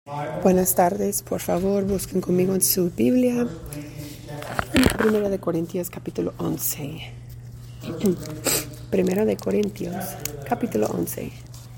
Buenas tardes, por favor, busquen conmigo en su Biblia, Primera de Corintios, capítulo 11. Primera de Corintios, capítulo 11.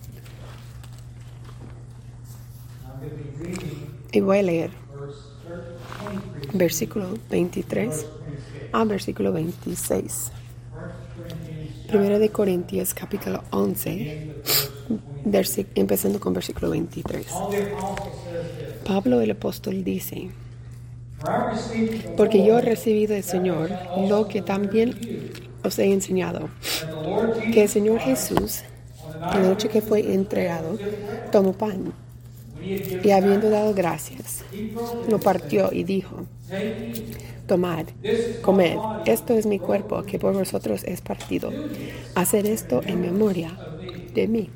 Y voy a leer versículo 23 a versículo 26. Primera de Corintios, capítulo 11, empezando con versículo 23. Pablo el apóstol dice: porque yo he recibido del Señor lo que también os he enseñado, que el Señor Jesús, la noche que fue entregado, tomó pan, y habiendo dado gracias, lo partió y dijo: tomad, comed, esto es mi cuerpo, que por vosotros es partido. Haced esto en memoria de mí.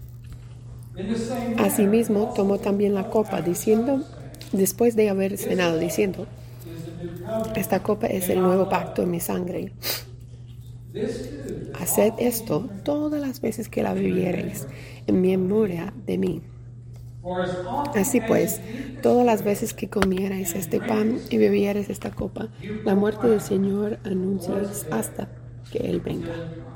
Asimismo, tomó también la copa, diciendo, después de haber cenado, diciendo: esta copa es el nuevo pacto en mi sangre. Haced esto todas las veces que la bebiereis, en memoria de mí. Así pues, todas las veces que comierais este pan y bebierais esta copa, la muerte del Señor anunciáis hasta que Él venga.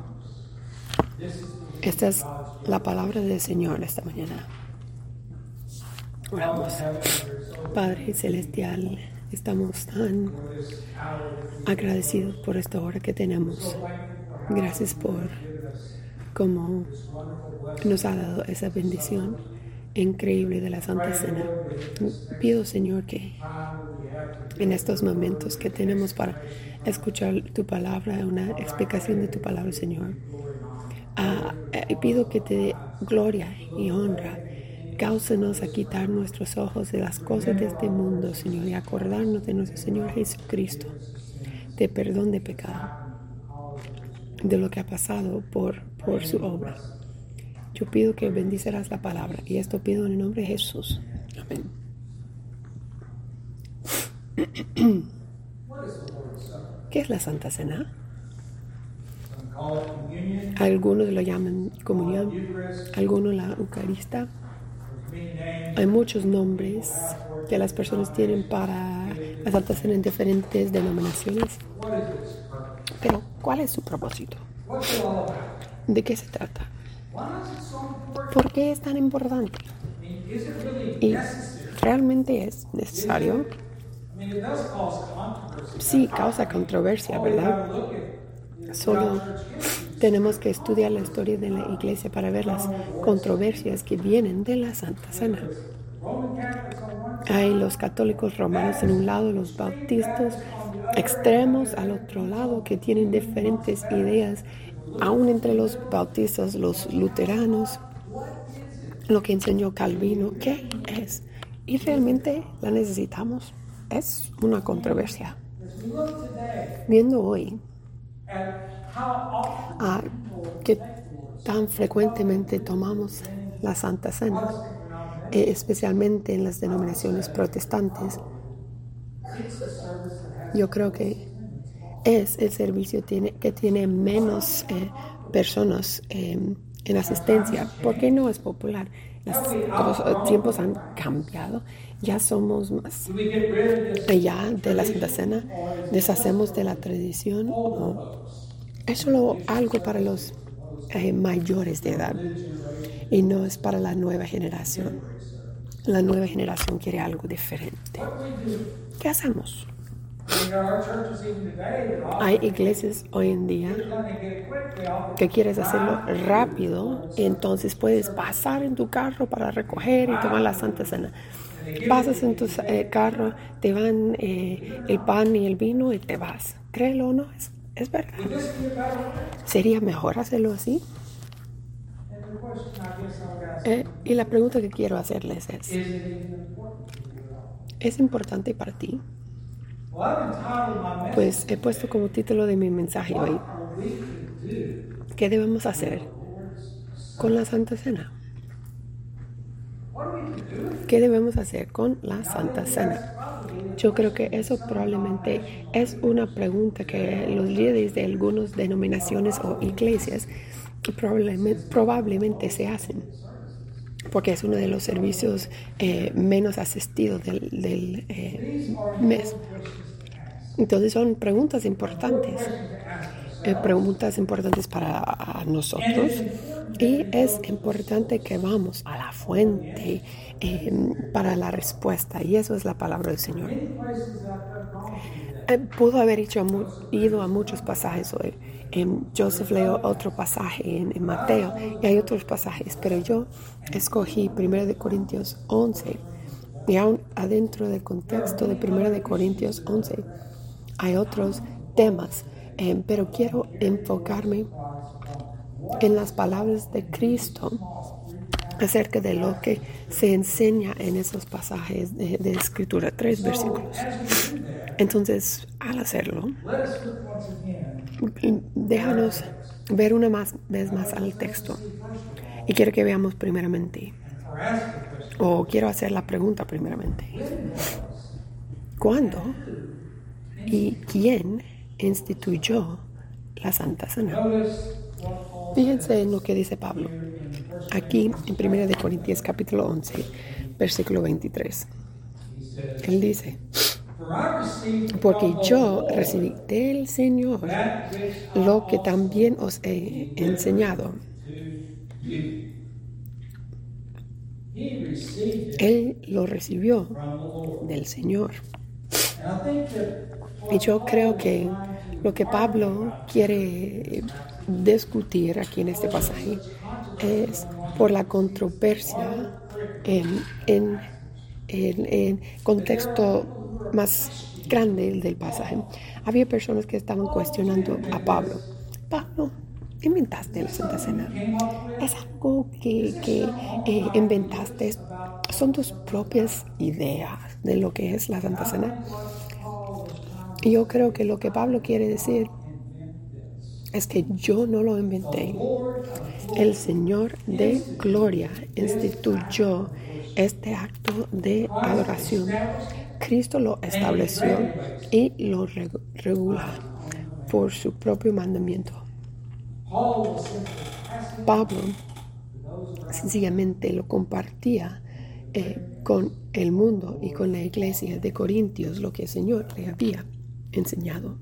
Esta es la palabra del Señor esta mañana. Oramos. Padre Celestial, estamos tan agradecidos por esta hora que tenemos. Gracias por cómo nos ha dado esa bendición increíble de la Santa Cena. Pido, Señor, que en estos momentos que tenemos para escuchar tu palabra, una explicación de tu palabra, Señor, pido que te dé gloria y honra. Cáusenos a quitar nuestros ojos de las cosas de este mundo, Señor, y acordarnos de nuestro Señor Jesucristo, de perdón de pecado, de lo que ha pasado por su obra. Yo pido que bendicerás la palabra, y esto pido en el nombre de Jesús. Amén. ¿Qué es la Santa Cena? Algunos lo llaman comunión, algunos la Eucaristía. Hay muchos nombres que las personas tienen para la Santa Cena en diferentes denominaciones. Pero, ¿cuál es su propósito? ¿De qué se trata? ¿Por qué es tan importante? ¿Y realmente es necesario? Sí, causa controversia, ¿verdad? Solo tenemos que estudiar la historia de la iglesia para ver las controversias que vienen de la Santa Cena. Hay los católicos romanos en un lado, los bautistas extremos al otro lado, que tienen diferentes ideas, aún entre los bautistas, los luteranos, lo que enseñó Calvino. ¿Qué es? ¿Y realmente la necesitamos? Es una controversia. Viendo hoy que tan frecuentemente tomamos la Santa Cena, especialmente en las denominaciones protestantes, yo creo que es el servicio que tiene menos personas en asistencia, porque no es popular. Los tiempos han cambiado, ya somos más allá de la Santa Cena, deshacemos de la tradición. Es solo algo para los mayores de edad y no es para la nueva generación. La nueva generación quiere algo diferente. ¿Qué hacemos? Hay iglesias hoy en día que quieres hacerlo rápido, entonces puedes pasar en tu carro para recoger y tomar la Santa Cena. Pasas en tu carro, te van el pan y el vino y te vas. Créelo o no, es verdad. ¿Sería mejor hacerlo así? Y la pregunta que quiero hacerles ¿es importante para ti? Pues he puesto como título de mi mensaje hoy: ¿qué debemos hacer con la Santa Cena? ¿Qué debemos hacer con la Santa Cena? Yo creo que eso probablemente es una pregunta que los líderes de algunas denominaciones o iglesias probablemente se hacen. porque es uno de los servicios menos asistidos del mes. Entonces son preguntas importantes para nosotros, y es importante que vamos a la fuente para la respuesta, y eso es la palabra del Señor. Pudo haber ido a muchos pasajes hoy. Joseph leyó otro pasaje en Mateo, y hay otros pasajes, pero yo escogí 1 Corintios 11, y aún adentro del contexto de 1 Corintios 11 hay otros temas, pero quiero enfocarme en las palabras de Cristo acerca de lo que se enseña en esos pasajes de Escritura, 3 versículos. Entonces, al hacerlo, déjanos ver una vez más al texto. Y quiero que veamos primeramente, o quiero hacer la pregunta primeramente: ¿cuándo y quién instituyó la Santa Cena? Fíjense en lo que dice Pablo aquí en 1 Corintios capítulo 11, versículo 23. Él dice: porque yo recibí del Señor lo que también os he enseñado. Él lo recibió del Señor. Y yo creo que lo que Pablo quiere discutir aquí en este pasaje es por la controversia en contexto más grande del pasaje. Había personas que estaban cuestionando a Pablo. Pablo, inventaste la Santa Cena. Es algo que inventaste. Son tus propias ideas de lo que es la Santa Cena. Y yo creo que lo que Pablo quiere decir es que yo no lo inventé. El Señor de gloria instituyó este acto de adoración. Cristo lo estableció y lo regula por su propio mandamiento. Pablo sencillamente lo compartía con el mundo y con la iglesia de Corintios, lo que el Señor le había enseñado.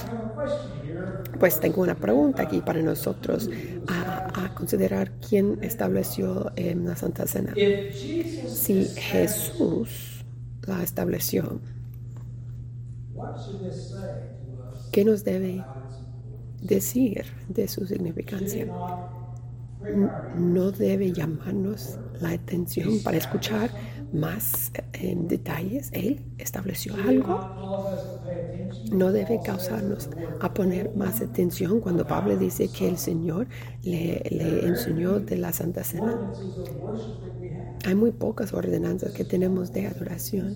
Pues tengo una pregunta aquí para nosotros a considerar quién estableció la Santa Cena. Si Jesús la estableció, ¿qué nos debe decir de su significancia? ¿No debe llamarnos la atención para escuchar más detalles? ¿Él estableció algo? ¿No debe causarnos a poner más atención cuando Pablo dice que el Señor le enseñó de la Santa Cena? Hay muy pocas ordenanzas que tenemos de adoración.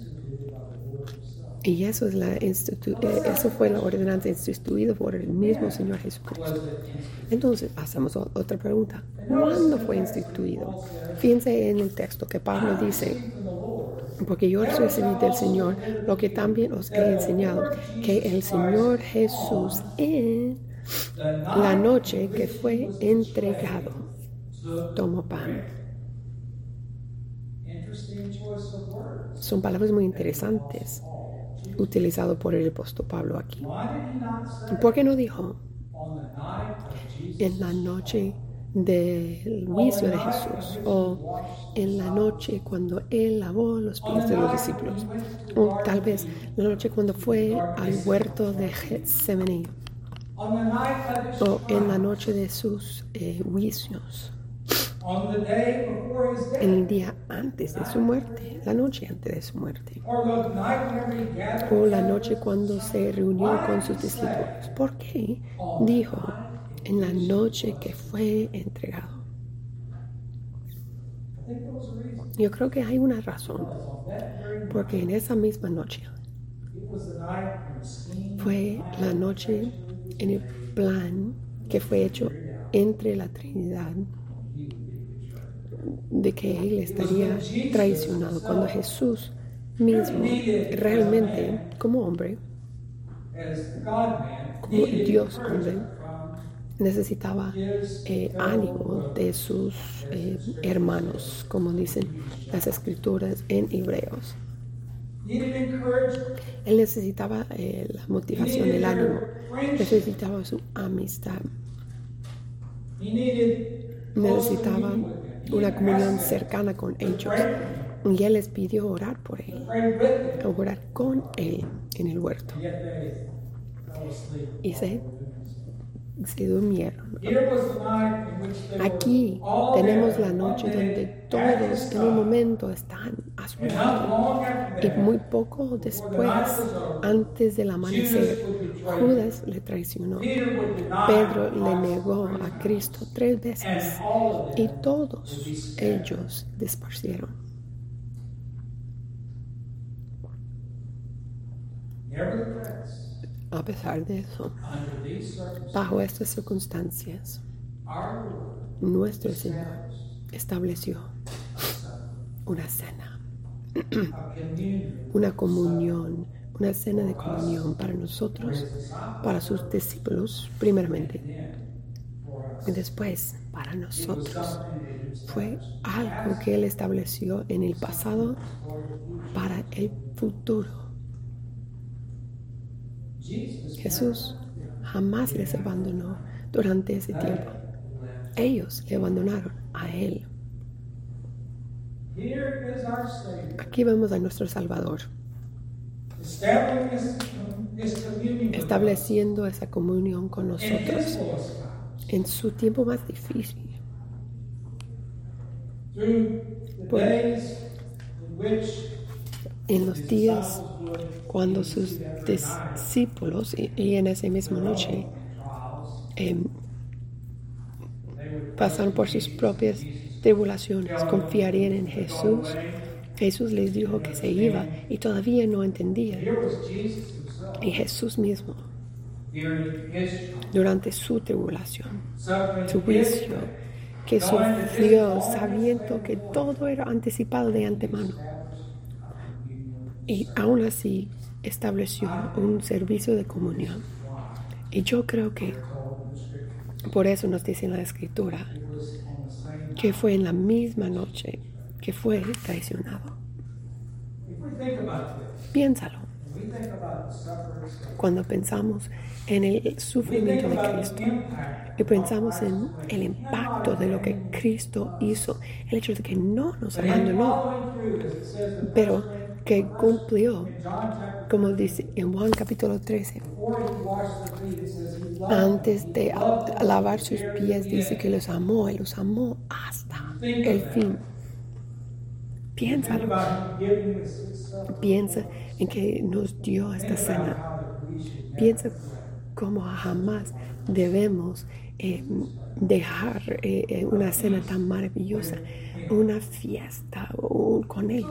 Y eso fue la ordenanza instituida por el mismo Señor Jesucristo. Entonces, hacemos otra pregunta. ¿Cuándo fue instituido? Fíjense en el texto que Pablo dice: porque yo recibí del Señor lo que también os he enseñado, que el Señor Jesús en la noche que fue entregado tomó pan. Son palabras muy interesantes utilizado por el apóstol Pablo aquí. ¿Por qué no dijo en la noche del juicio de Jesús, o en la noche cuando él lavó los pies de los discípulos, o tal vez la noche cuando fue al huerto de Getsemaní, o en la noche de sus juicios, el día antes de su muerte, la noche antes de su muerte, o la noche cuando se reunió con sus discípulos? ¿Por qué dijo en la noche que fue entregado? Yo creo que hay una razón, porque en esa misma noche fue la noche en el plan que fue hecho entre la Trinidad de que él estaría traicionado, cuando Jesús mismo, realmente como hombre, como Dios hombre, necesitaba ánimo de sus hermanos, como dicen las escrituras en Hebreos. Él necesitaba la motivación, el ánimo, necesitaba su amistad, necesitaba una comunión cercana con ellos. Y él les pidió orar por él, orar con él en el huerto. Y se durmieron. Aquí tenemos la noche donde todos en un momento están a su lado. Y muy poco después, antes del amanecer, Judas le traicionó. Pedro le negó a Cristo 3 veces y todos ellos desparcieron. A pesar de eso, bajo estas circunstancias, nuestro Señor estableció una cena, una comunión, una cena de comunión para nosotros, para sus discípulos, primeramente, y después para nosotros. Fue algo que Él estableció en el pasado para el futuro. Jesús jamás les abandonó durante ese tiempo. Ellos le abandonaron a Él. Aquí vemos a nuestro Salvador estableciendo esa comunión con nosotros en su tiempo más difícil. En los días cuando sus discípulos, y en esa misma noche, pasaron por sus propias tribulaciones, confiarían en Jesús. Jesús les dijo que se iba y todavía no entendían. Y Jesús mismo, durante su tribulación, su juicio, que sufrió sabiendo que todo era anticipado de antemano. Y aún así estableció un servicio de comunión. Y yo creo que por eso nos dice en la Escritura que fue en la misma noche que fue traicionado. Piénsalo. Cuando pensamos en el sufrimiento de Cristo y pensamos en el impacto de lo que Cristo hizo, el hecho de que no nos abandonó, pero que cumplió, como dice en Juan capítulo 13, antes de lavar sus pies, dice que los amó, Él los amó hasta el fin. Piénsalo. Piensa en que nos dio esta cena. Piensa cómo jamás debemos dejar una cena tan maravillosa, una fiesta con Él.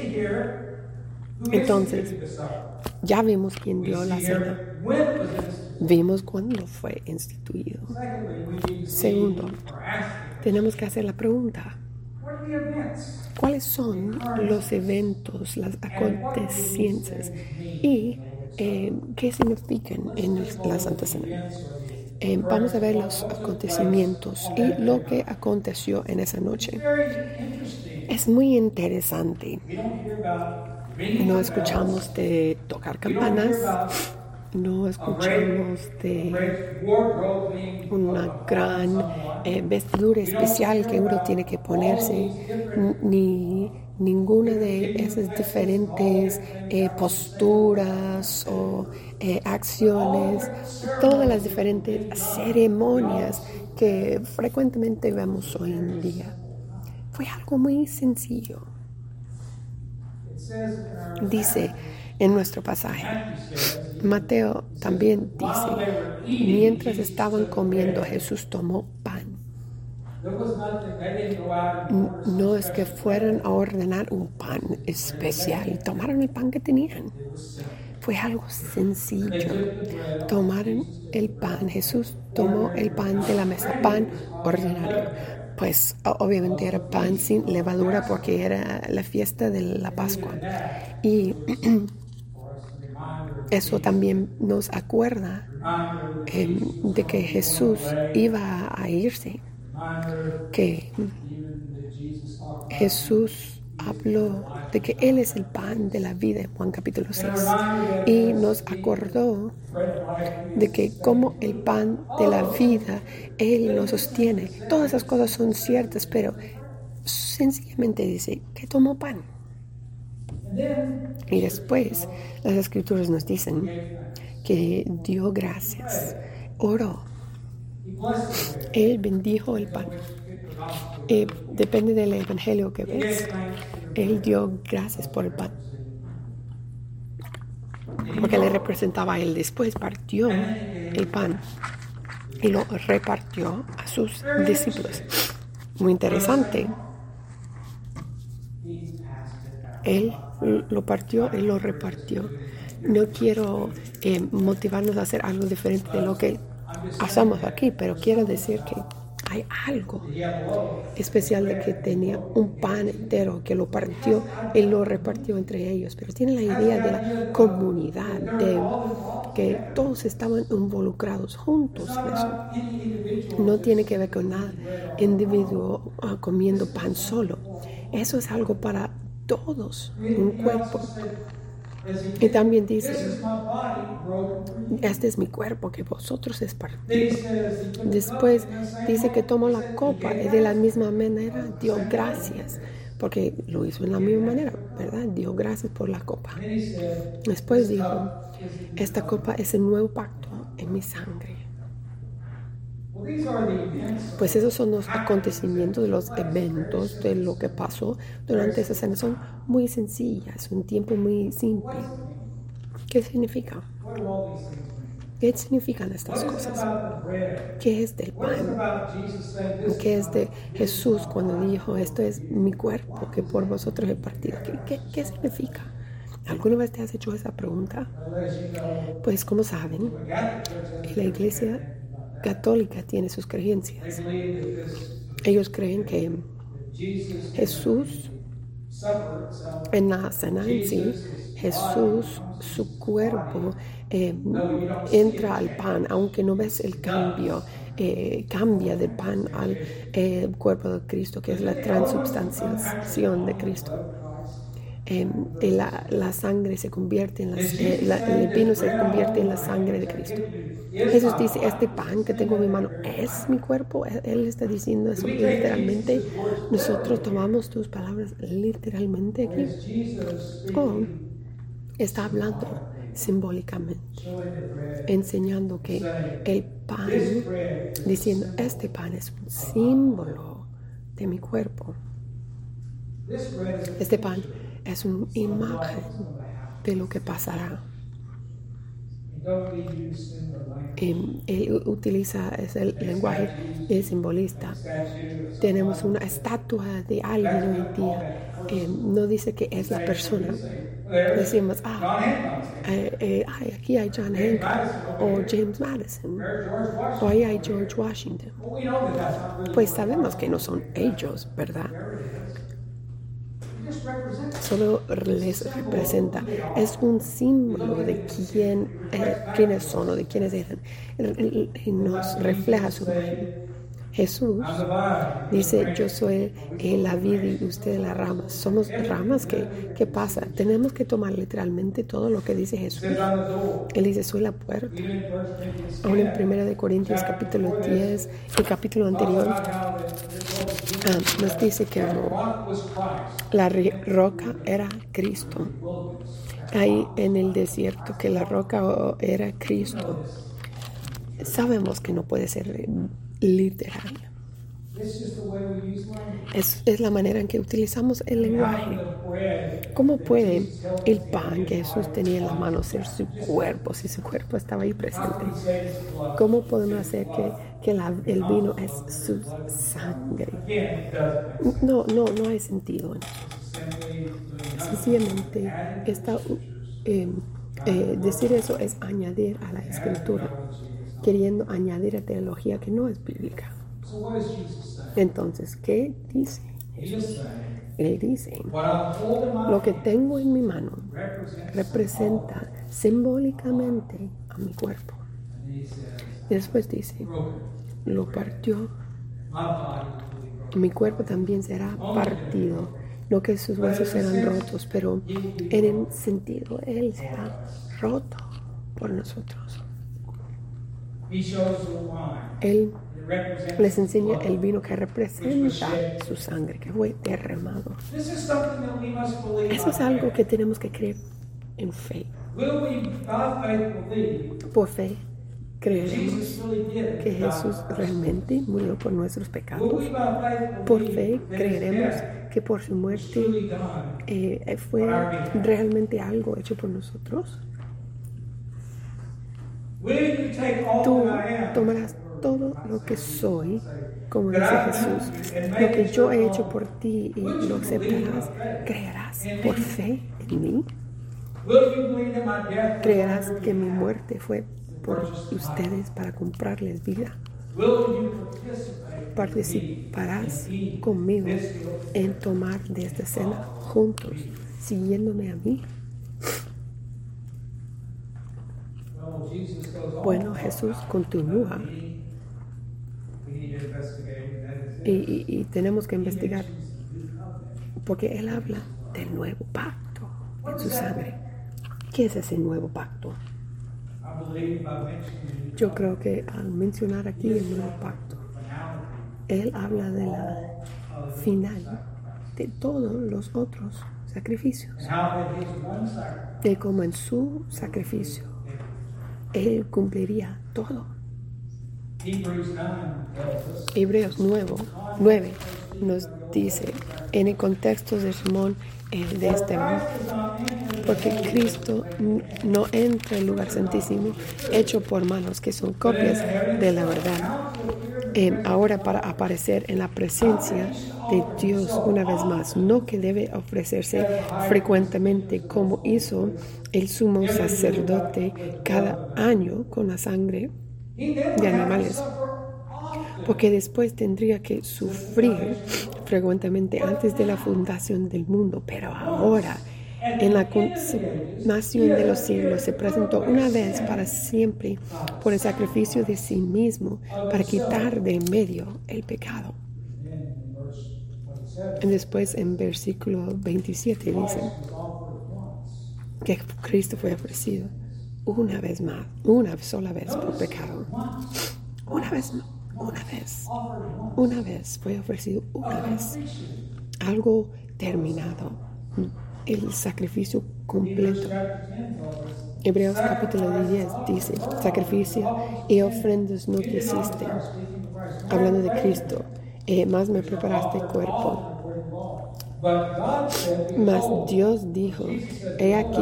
Entonces, ya vimos quién dio la cena. Vimos cuándo fue instituido. Segundo, tenemos que hacer la pregunta: ¿cuáles son los eventos, las acontecencias y qué significan en la Santa Cena? Vamos a ver los acontecimientos y lo que aconteció en esa noche. Es muy interesante. No escuchamos de tocar campanas, no escuchamos de una gran vestidura especial que uno tiene que ponerse, ni ninguna de esas diferentes posturas o acciones, todas las diferentes ceremonias que frecuentemente vemos hoy en día. Fue algo muy sencillo. Dice en nuestro pasaje, Mateo también dice, mientras estaban comiendo, Jesús tomó pan. No es que fueran a ordenar un pan especial, tomaron el pan que tenían. Fue algo sencillo. Tomaron el pan, Jesús tomó el pan de la mesa, pan ordinario. Pues obviamente era pan sin levadura porque era la fiesta de la Pascua. Y Eso también nos acuerda de que Jesús iba a irse, que Jesús habló de que Él es el pan de la vida en Juan capítulo 6 y nos acordó de que como el pan de la vida Él nos sostiene. Todas esas cosas son ciertas, pero sencillamente dice que tomó pan. Y después las escrituras nos dicen que dio gracias, oró. Él bendijo el pan. Depende del evangelio que ves. Él dio gracias por el pan, porque le representaba a él. Después partió el pan y lo repartió a sus discípulos. Muy interesante. Él lo partió y lo repartió. No quiero motivarnos a hacer algo diferente de lo que hacemos aquí, pero quiero decir que hay algo especial de que tenía un pan entero que lo partió y lo repartió entre ellos. Pero tiene la idea de la comunidad, de que todos estaban involucrados juntos en eso. No tiene que ver con nada individuo comiendo pan solo. Eso es algo para todos, un cuerpo. Y también dice, este es mi cuerpo que vosotros es partido. Después dice que tomó la copa y de la misma manera dio gracias, porque lo hizo en la misma manera, ¿verdad? Dio gracias por la copa. Después dijo, esta copa es el nuevo pacto en mi sangre. Pues esos son los acontecimientos, los eventos de lo que pasó durante esa cena. Son muy sencillas, un tiempo muy simple. ¿Qué significa? ¿Qué significan estas cosas? ¿Qué es del pan? ¿Qué es de Jesús cuando dijo, esto es mi cuerpo que por vosotros he partido? ¿Qué significa? ¿Alguna vez te has hecho esa pregunta? Pues como saben, la iglesia católica tiene sus creencias. Ellos creen que Jesús, en la cena en sí, Jesús, su cuerpo, entra al pan, aunque no ves el cambio, cambia del pan al cuerpo de Cristo, que es la transubstanciación de Cristo. La sangre se convierte en el vino se convierte en la sangre de Cristo. Jesús dice, este pan que tengo en mi mano es mi cuerpo. Él está diciendo eso literalmente. Nosotros tomamos tus palabras literalmente aquí. O está hablando simbólicamente, enseñando que el pan, diciendo, este pan es un símbolo de mi cuerpo. Este pan es una imagen de lo que pasará. Él utiliza el lenguaje simbolista. Tenemos una estatua de alguien hoy en día. No dice que es la persona. Decimos, aquí hay John Hancock o James Madison o ahí hay George Washington. Pues sabemos que no son ellos, ¿verdad? Solo les representa, es un símbolo de quiénes son o de quiénes eran, y nos refleja su imagen. Jesús dice, yo soy la vid y usted las ramas. Somos ramas. ¿Qué pasa? Tenemos que tomar literalmente todo lo que dice Jesús. Él dice, soy la puerta. Aún en 1 Corintios capítulo 10, el capítulo anterior, nos dice que la roca era Cristo. Ahí en el desierto, que la roca era Cristo. Sabemos que no puede ser literal. Es la manera en que utilizamos el lenguaje. ¿Cómo puede el pan que Jesús tenía en la mano ser su cuerpo si su cuerpo estaba ahí presente? ¿Cómo podemos hacer que el vino es su sangre? No hay sentido en eso. Sencillamente decir eso es añadir a la escritura, queriendo añadir a teología que no es bíblica. Entonces, ¿qué dice Jesús? Él dice, lo que tengo en mi mano representa simbólicamente a mi cuerpo. Y después dice, lo partió. Mi cuerpo también será partido. No que sus huesos serán rotos, pero en el sentido, Él será roto por nosotros. Él les enseña el vino que representa su sangre, que fue derramado. Eso es algo que tenemos que creer en fe. Por fe creeremos que Jesús realmente murió por nuestros pecados. Por fe creeremos que por su muerte fue realmente algo hecho por nosotros. Tú tomarás todo lo que soy, como dice Jesús, lo que yo he hecho por ti, y lo aceptarás. ¿Creerás por fe en mí? ¿Creerás que mi muerte fue por ustedes para comprarles vida? ¿Participarás conmigo en tomar de esta cena juntos, siguiéndome a mí? Bueno, Jesús continúa y tenemos que investigar, porque Él habla del nuevo pacto en su sangre. ¿Qué es ese nuevo pacto? Yo creo que al mencionar aquí el nuevo pacto, Él habla de la final de todos los otros sacrificios. De cómo en su sacrificio Él cumpliría todo. Hebreos 9 nos dice, en el contexto de Simón de Esteban, porque Cristo no entra en el lugar santísimo hecho por manos, que son copias de la verdad, ahora para aparecer en la presencia de Dios una vez más, no que debe ofrecerse frecuentemente como hizo el sumo sacerdote cada año con la sangre de animales, porque después tendría que sufrir frecuentemente antes de la fundación del mundo, pero ahora en la consumación de los siglos se presentó una vez para siempre por el sacrificio de sí mismo para quitar de en medio el pecado. Y después en versículo 27 dice que Cristo fue ofrecido una vez más, una sola vez por pecado. Una vez fue ofrecido, una vez. Algo terminado. El sacrificio completo. Hebreos capítulo 10 dice, sacrificio y ofrendas no te hiciste. Hablando de Cristo, más me preparaste cuerpo. Mas Dios dijo, he aquí,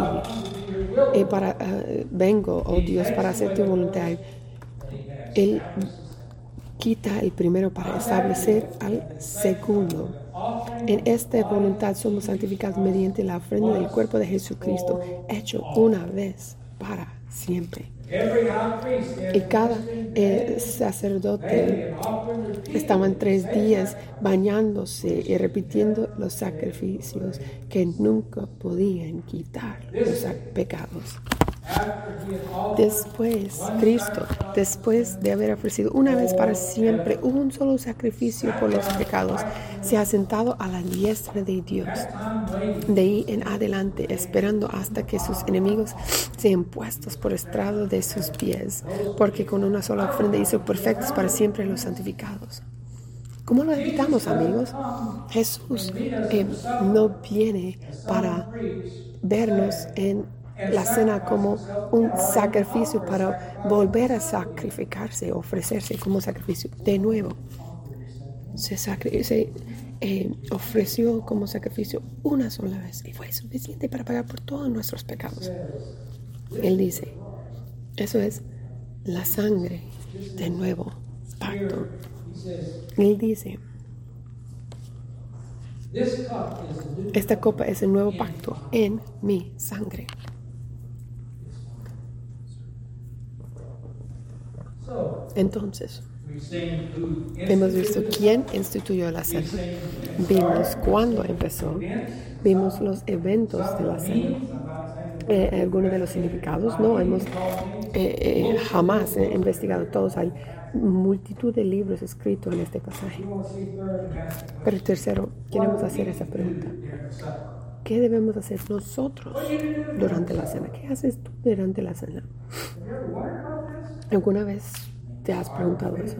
vengo, oh Dios, para hacer tu voluntad. Él quita el primero para establecer al segundo. En esta voluntad somos santificados mediante la ofrenda del cuerpo de Jesucristo, hecho una vez para siempre. Y cada sacerdote estaban 3 días bañándose y repitiendo los sacrificios que nunca podían quitar los pecados. Después, Cristo, después de haber ofrecido una vez para siempre un solo sacrificio por los pecados, se ha sentado a la diestra de Dios. De ahí en adelante, esperando hasta que sus enemigos sean puestos por estrado de sus pies, porque con una sola ofrenda hizo perfectos para siempre los santificados. ¿Cómo lo evitamos, amigos? Jesús no viene para vernos en la cena como un sacrificio para volver a sacrificarse, ofrecerse como sacrificio. De nuevo, se ofreció como sacrificio una sola vez y fue suficiente para pagar por todos nuestros pecados. Él dice, eso es la sangre del nuevo pacto. Él dice, esta copa es el nuevo pacto en mi sangre. Entonces, Hemos visto quién instituyó la cena. Vimos cuándo empezó. Vimos los eventos de la cena. Algunos de los significados no hemos jamás investigado todos. Hay multitud de libros escritos en este pasaje. Pero tercero, queremos hacer esa pregunta. ¿Qué debemos hacer nosotros durante la cena? ¿Qué haces tú durante la cena? ¿Alguna vez te has preguntado eso?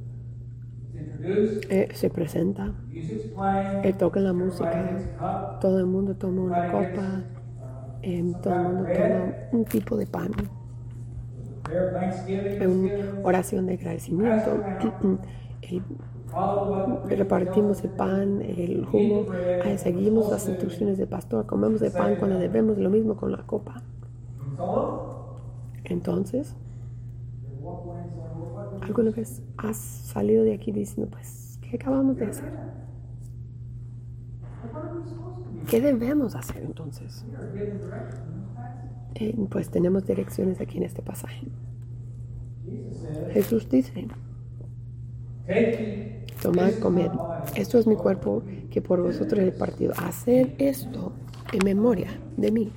Se presenta, toca la música, todo el mundo toma una copa, todo el mundo toma un tipo de pan, una oración de agradecimiento, repartimos el pan, el jugo, seguimos las instrucciones del pastor, comemos el pan cuando debemos, lo mismo con la copa. Entonces, ¿alguna vez has salido de aquí diciendo, pues, ¿qué acabamos de hacer? ¿Qué debemos hacer entonces? Pues tenemos direcciones aquí en este pasaje. Jesús dice, tomad, comed, esto es mi cuerpo que por vosotros he partido. Haced esto en memoria de mí.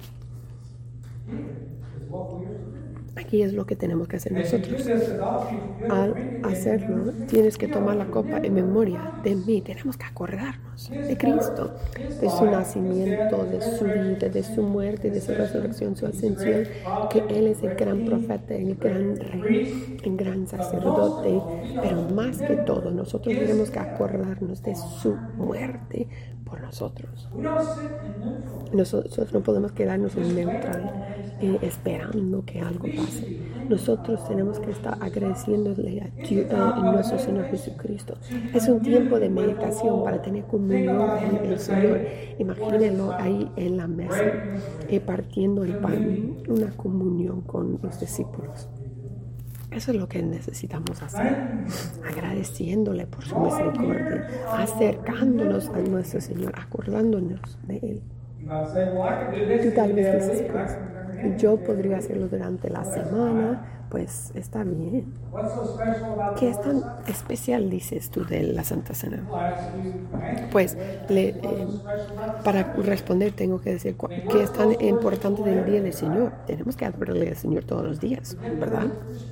Aquí es lo que tenemos que hacer nosotros. Al hacerlo, tienes que tomar la copa en memoria de mí. Tenemos que acordarnos de Cristo, de su nacimiento, de su vida, de su muerte, de su resurrección, su ascensión, que Él es el gran profeta, el gran rey, el gran sacerdote. Pero más que todo, nosotros tenemos que acordarnos de su muerte por nosotros. Nosotros no podemos quedarnos en neutral esperando que algo pase. Nosotros tenemos que estar agradeciéndole a nuestro Señor Jesucristo. Es un tiempo de meditación para tener comunión con el Señor. Imagínenlo ahí en la mesa, partiendo el pan, una comunión con los discípulos. Eso es lo que necesitamos hacer, agradeciéndole por su misericordia, acercándonos a nuestro Señor, acordándonos de Él. Tú tal vez dices, pues, yo podría hacerlo durante la semana, pues está bien. ¿Qué es tan especial, dices tú, de la Santa Cena? Pues, para responder tengo que decir qué es tan importante del Día del Señor. Tenemos que adorarle al Señor todos los días, ¿verdad?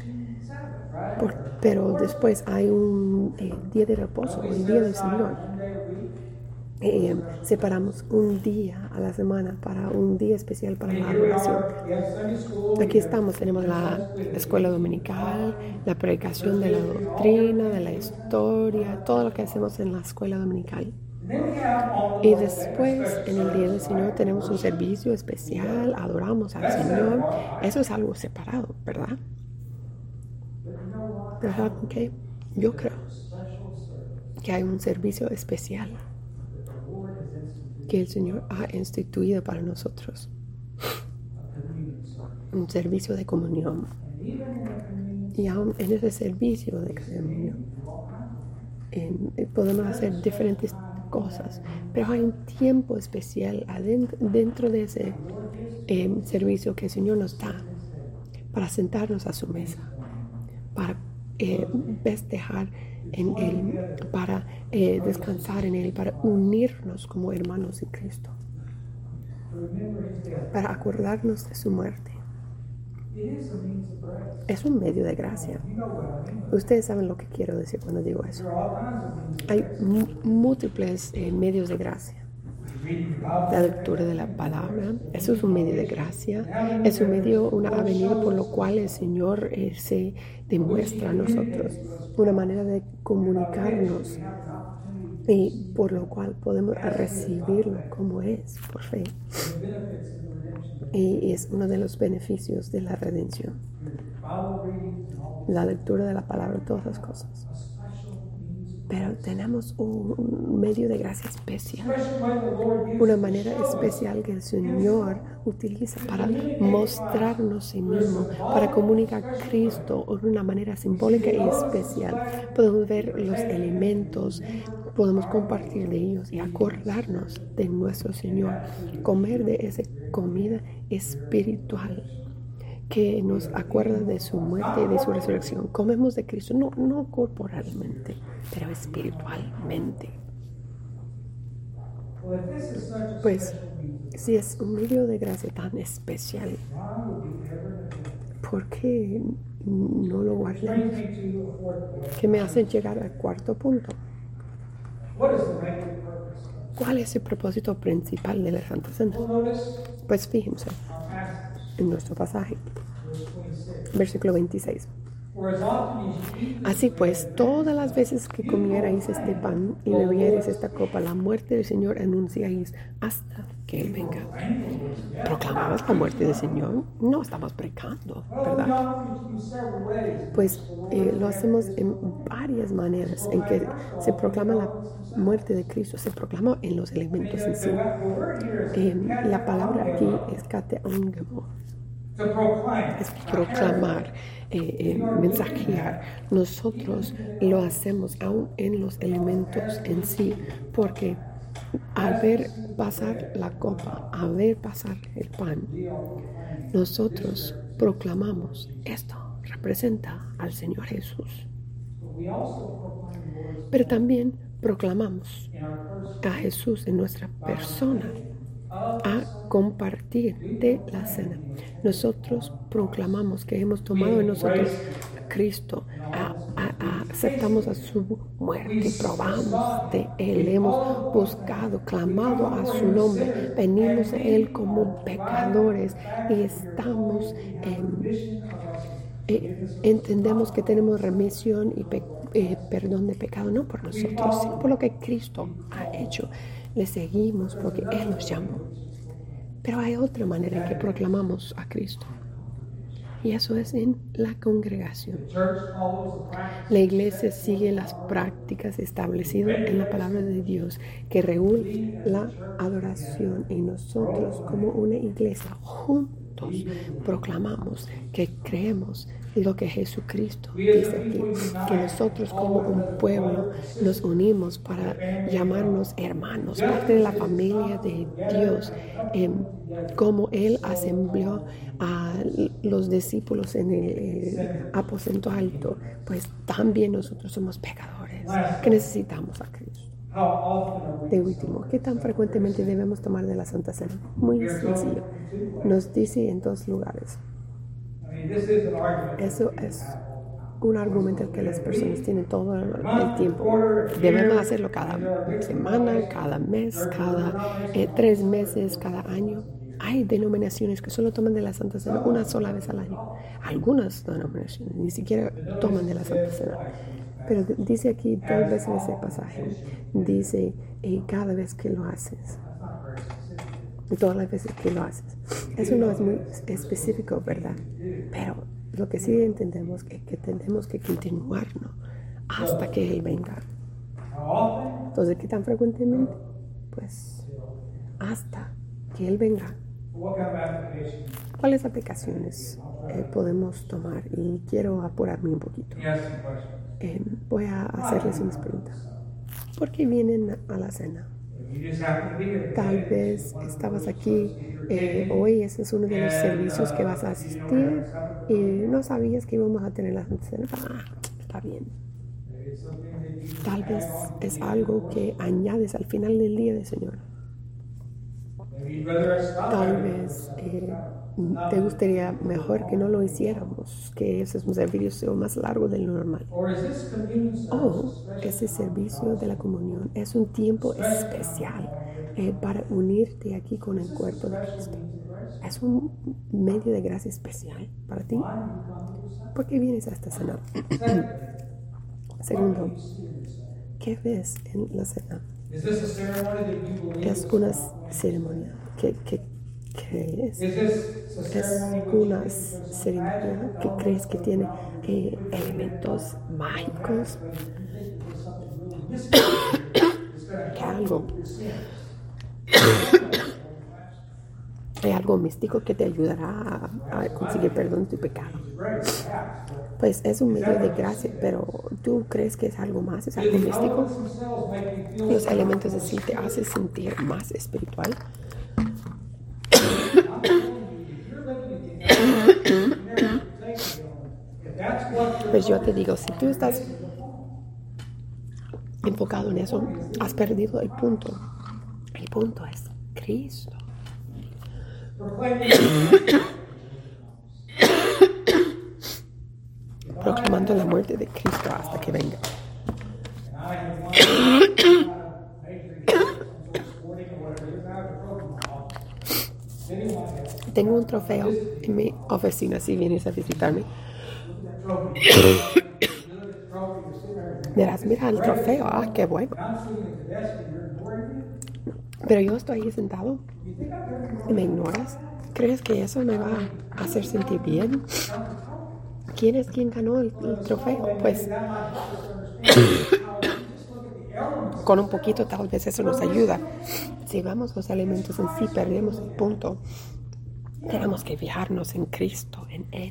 Pero después hay un día de reposo, el Día del Señor. Separamos un día a la semana para un día especial para la adoración. Aquí estamos, tenemos la escuela dominical, la predicación de la doctrina, de la historia, todo lo que hacemos en la escuela dominical. Y después, en el Día del Señor, tenemos un servicio especial, adoramos al Señor. Eso es algo separado, ¿verdad? ¿Verdad? Okay. Yo creo que hay un servicio especial que el Señor ha instituido para nosotros. Un servicio de comunión. Y aún en ese servicio de comunión podemos hacer diferentes cosas, pero hay un tiempo especial dentro de ese servicio que el Señor nos da para sentarnos a su mesa, para festejar en Él, para descansar en Él, para unirnos como hermanos en Cristo, para acordarnos de su muerte. Es un medio de gracia. Ustedes saben lo que quiero decir cuando digo eso. Hay múltiples medios de gracia. La lectura de la palabra, eso es un medio de gracia, es un medio, una avenida por lo cual el Señor se demuestra a nosotros, una manera de comunicarnos y por lo cual podemos recibirlo como es, por fe. Y es uno de los beneficios de la redención. La lectura de la palabra, todas las cosas. Pero tenemos un medio de gracia especial, una manera especial que el Señor utiliza para mostrarnos a sí mismo, para comunicar a Cristo de una manera simbólica y especial. Podemos ver los elementos, podemos compartir de ellos y acordarnos de nuestro Señor, comer de esa comida espiritual que nos acuerda de su muerte y de su resurrección. Comemos de Cristo, no corporalmente, pero espiritualmente. Pues si es un medio de gracia tan especial, ¿por qué no lo guardamos? Que me hace llegar al cuarto punto. ¿Cuál es el propósito principal de la Santa Cena? Pues fíjense en nuestro pasaje, versículo 26. Así pues, todas las veces que comierais este pan y bebierais esta copa, la muerte del Señor anunciáis hasta que Él venga. ¿Proclamabas la muerte del Señor? No estamos pecando, ¿verdad? Pues lo hacemos en varias maneras en que se proclama la muerte de Cristo, se proclama en los elementos en sí. La palabra aquí es kateongemo. Es proclamar, mensajear. Nosotros lo hacemos aún en los elementos en sí, porque al ver pasar la copa, al ver pasar el pan, nosotros proclamamos esto representa al Señor Jesús. Pero también proclamamos a Jesús en nuestra persona, a compartir de la cena. Nosotros proclamamos que hemos tomado en nosotros a Cristo, aceptamos a su muerte, probamos de Él, hemos buscado, clamado a su nombre, venimos a Él como pecadores y estamos entendemos que tenemos remisión y perdón de pecado, no por nosotros, sino por lo que Cristo ha hecho. Le seguimos porque Él nos llamó. Pero hay otra manera en que proclamamos a Cristo. Y eso es en la congregación. La iglesia sigue las prácticas establecidas en la palabra de Dios que regula la adoración. Y nosotros como una iglesia juntos proclamamos que creemos en lo que Jesucristo dice aquí, que nosotros como un pueblo nos unimos para llamarnos hermanos, parte de la familia de Dios, como Él assembló a los discípulos en el aposento alto, pues también nosotros somos pecadores que necesitamos a Cristo. De último, ¿qué tan frecuentemente debemos tomar de la Santa Cena? Muy sencillo. Nos dice en 2 lugares. Eso es un argumento que las personas tienen todo el tiempo. Debemos hacerlo cada semana, cada mes, cada 3 meses, cada año. Hay denominaciones que solo toman de la Santa Cena una sola vez al año. Algunas denominaciones ni siquiera toman de la Santa Cena. Pero dice aquí 2 veces ese pasaje. Dice cada vez que lo haces. Todas las veces que lo haces. Eso no es muy específico, ¿verdad? Pero lo que sí entendemos es que tenemos que continuarnos hasta que Él venga. Entonces, ¿qué tan frecuentemente? Pues hasta que Él venga. ¿Cuáles aplicaciones podemos tomar? Y quiero apurarme un poquito. Voy a hacerles unas preguntas. ¿Por qué vienen a la cena? Tal vez estabas aquí hoy, ese es uno de los servicios que vas a asistir y no sabías que íbamos a tener la cena. Está bien. Tal vez es algo que añades al final del día del Señor. Tal vez te gustaría mejor que no lo hiciéramos, que ese servicio sea más largo de lo normal. O ese servicio de la comunión es un tiempo especial para unirte aquí con el cuerpo de Cristo. Es un medio de gracia especial para ti. ¿Por qué vienes a esta cena? Segundo, ¿qué ves en la cena? Es una ceremonia que es una ceremonia que crees que tiene elementos mágicos, que hay algo místico que te ayudará a conseguir perdón de tu pecado. Pues es un medio de gracia, pero ¿tú crees que es algo más? ¿Es algo místico? Los elementos de sí te hacen sentir más espiritual. Pues yo te digo, si tú estás enfocado en eso, has perdido el punto. El punto es Cristo. Proclamando la muerte de Cristo hasta que venga. Tengo un trofeo en mi oficina si vienes a visitarme. Verás, mira el trofeo. Ah, qué bueno. Pero yo estoy ahí sentado y me ignoras. ¿Crees que eso me va a hacer sentir bien? ¿Quién es quien ganó el trofeo? Pues con un poquito tal vez eso nos ayuda. Si vamos los elementos en sí, perdemos el punto. Tenemos que fijarnos en Cristo, en Él.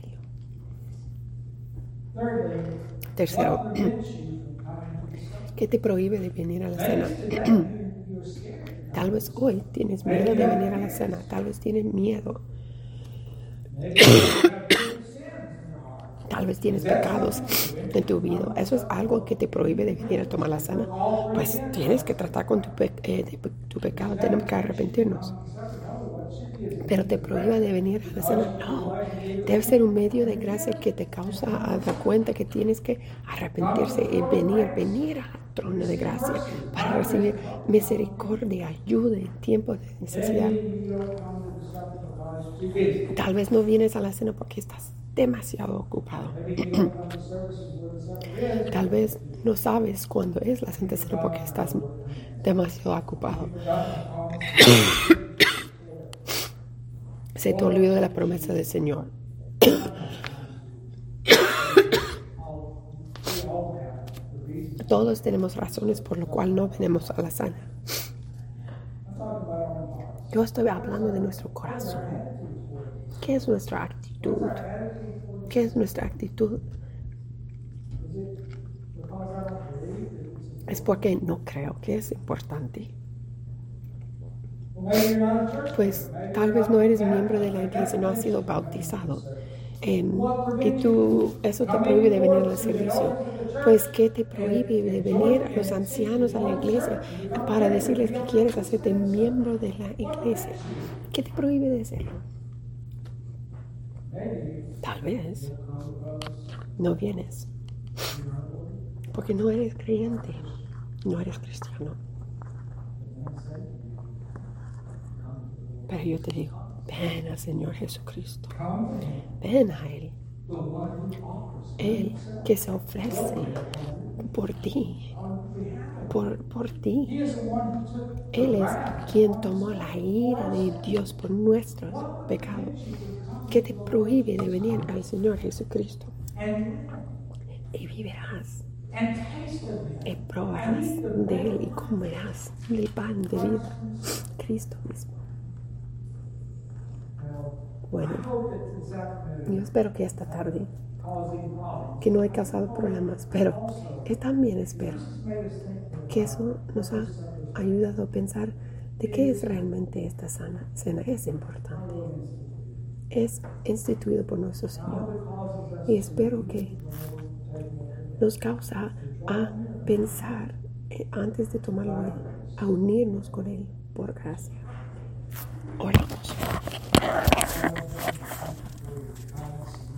Tercero, ¿qué te prohíbe de venir a la cena? Tal vez hoy tienes miedo de venir a la cena. Tal vez tienes miedo. Tal vez tienes pecados en tu vida. Eso es algo que te prohíbe de venir a tomar la cena. Pues tienes que tratar con tu pecado. Tenemos que arrepentirnos. Pero te prohíbe de venir a la cena. No. Debe ser un medio de gracia que te causa a dar cuenta que tienes que arrepentirse y venir al trono de gracia para recibir misericordia, ayuda en tiempo de necesidad. Tal vez no vienes a la cena porque estás demasiado ocupado. Tal vez no sabes cuándo es la Santa Cena porque estás demasiado ocupado. Se te olvidó de la promesa del Señor. Todos tenemos razones por lo cual no venimos a la cena. Yo estoy hablando de nuestro corazón. ¿Qué es nuestra actitud? ¿Qué es nuestra actitud? Es porque no creo que es importante. Pues tal vez no eres miembro de la iglesia, no has sido bautizado. Y eso te prohíbe de venir al servicio. Pues ¿qué te prohíbe de venir a los ancianos a la iglesia para decirles que quieres hacerte miembro de la iglesia? ¿Qué te prohíbe de hacerlo? Tal vez no vienes porque no eres creyente, no eres cristiano. Pero yo te digo, ven al Señor Jesucristo. Ven a Él. Él que se ofrece por ti. Por ti. Él es quien tomó la ira de Dios por nuestros pecados. Que te prohíbe de venir al Señor Jesucristo. Y vivirás. Y probarás de Él y comerás el pan de vida. Cristo mismo. Bueno, yo espero que esta tarde, que no he causado problemas, pero también espero que eso nos ha ayudado a pensar de qué es realmente esta cena. Es importante, es instituido por nuestro Señor y espero que nos causa a pensar antes de tomarlo, a unirnos con Él por gracia. Oramos.